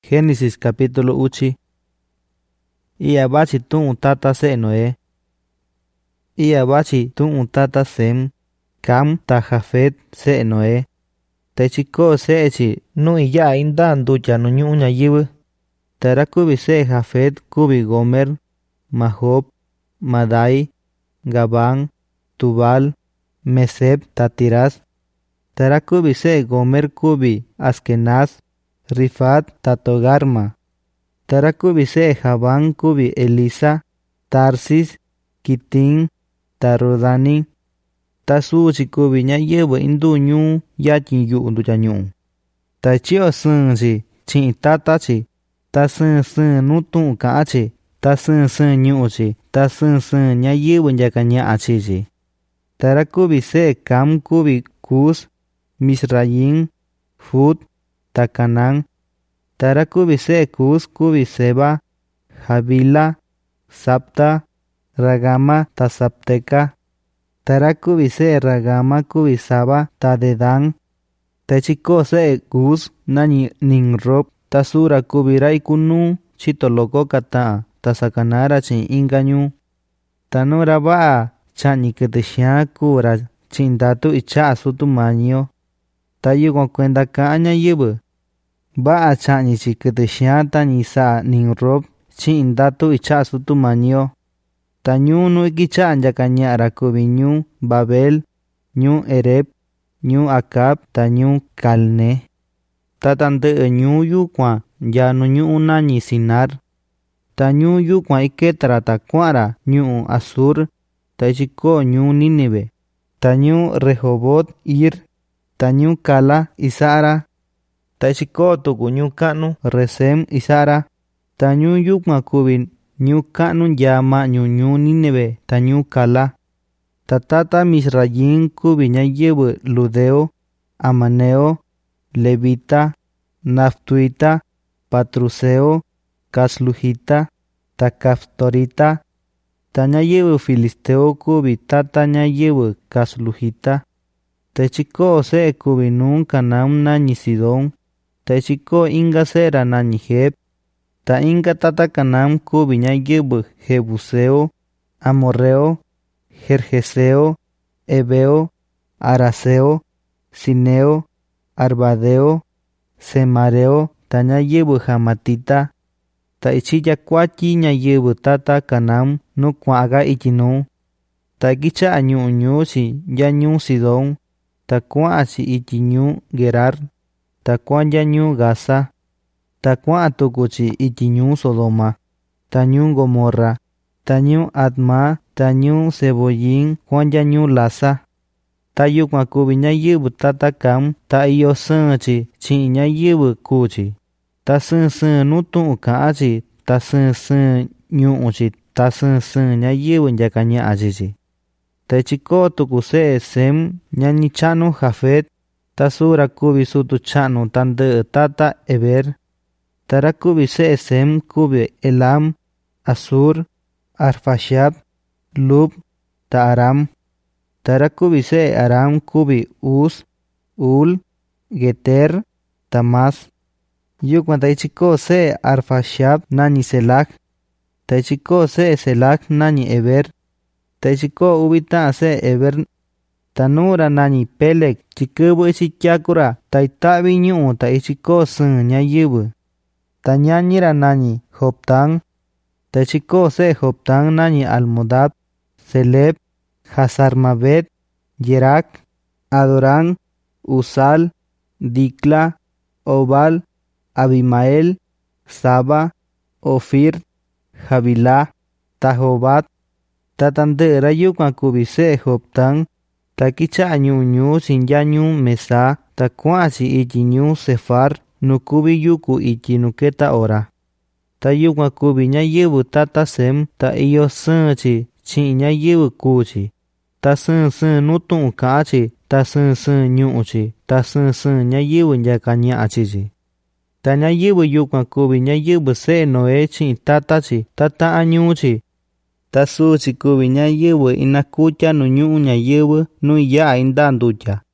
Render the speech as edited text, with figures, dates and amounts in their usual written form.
Génesis capítulo 8. Ia bachi tu tata se Noé. Ia bachi tu tata Sem, Cam ta Jafet se Noé. Te chico se chi nu iya indan ducha no nyunya yibu. Tara kubi se Jafet kubi Gomer, Majob, Madai, Gabán, Tubal, Meseb tatiras. Tara kubi se Gomer kubi Askenaz, Rifat tatogarma. Tara kubi se Javán kubi Elisa, Tarsis, Kitín, Tarodani. Tasuchi kubi nya yebu indu nyu yakin yu undu janyu. Ta chio sun chi, chin tata chi, ta sun nutu ka chi, ta sun nyu chi, ta sun nya yebu yaka nya chi. Tara kubi se Cam kubi Cus, Misraim, Fut, Tacanán. Tara kubi se Cus kubi Seba, Javila, Sapta, Ragama ta Sapteca. Tara kubi se Ragama kubi Saba ta Dedan. Techiko se Cus nani Ninrob ta sura kubi Raikunu chitoloko kata ta sakanara chin inganyu. Tanura ba chani ketesha kura chin datu icha sutumanyo. Tayo con cuenta kaanya yibu. Ba a chani chiketesha tani sa Ninrob chin datu icha sutumanyo. Tanyu nu ikicha anyakanyara kubi nyu Babel, nyu Ereb, nyu Akab, tanyu Kalne. Tatante nyu yukwa ya no nyu unani Sinar. Tanyu yukwa iketra takwara nyu Asur, tachiko nyu Nínive. Tanyu Rehobot Ir, tanyu Kala Isara. Tachiko tuku nyu kanu Resem Isara. Tanyu yukwa kubi nyu kanu yama nyu Nínive tanyu Kala. Tatata Misrayim kubi nya yebu Ludeo, Amaneo, Levita, Naftuita, Patruseo, Caslujita, Takaftorita. Tanya yebu Filisteo kubi tata nya yebu Caslujita. Techiko se kubi nun Canam nani Sidón. Techiko inga sera nani Heb. Ta inga tata Canam kubi nya yebu Jebuseo, Amorreo, Jerjeseo, Ebeo, Araseo, Sineo, Arbadeo, Semareo, tanya yebu Jamatita. Ta ichiya kwaki nya yebu tata Canam no kwaga ikinu. Ta kicha anyu si ya nyu Sidón. Ta kwa si ikinyu Gerar. Ta kwa ya nyu Gaza. Ta kwa tukuchi ikinyu Sodoma. Ta nyu Gomorra. Ta nyu Adma. Ta nyu Seboyin kwa ya nyu Lasa. Ta yu kwa kubi nya yebu tata Cam. Ta iyo chi chi nya yebu kuchi. Ta nutu ka chi. Ta nyu chi. Ta nya yebu yaka nya chi. Ta chiko tuku se Sem nya ni chanu Jafet. Ta sura kubi sutu chanu tande tata Eber. Tara kubi se Sem kubi Elam, Asur, Arfashad, Lub, ta Aram. Tara kubi se Aram kubi Uz, Ul, Geter, Tamas. Yukwan taichiko se Arfashad nani Selak. Taichiko se Selak nani Eber. Taichiko ubita se Eber. Tanura nani Pelek chikubu ichikyakura taitabi nyu taichiko sun nya yibu. Tanyanyira nani Joptán. Tachiko se Joptán nani Almodad, Seleb, Hazarmabet, Yerak, Adorán, Usal, Dikla, Obal, Abimael, Saba, Ofir, Javilá, Tajobat. Tatandera yukwa kubi se Joptán. Takicha nyu sin ya nyu Mesa. Takwasi iki nyu Sefar. Nukubi yuku iki nuketa ora. Ta yukwa kubi nya yebu tata Sem. Ta iyo chi chi nya yebu kuchi. Ta nutu ka chi. Ta nyu chi. Ta nya yebu yaka nya chi. Ta nya yebu yukwa kubi nya yebu se Noé chi tata chi. Tata anyu chi. Ta su chi kubi nya yebu inakucha no nyu nya yebu. Nu ya indanducha.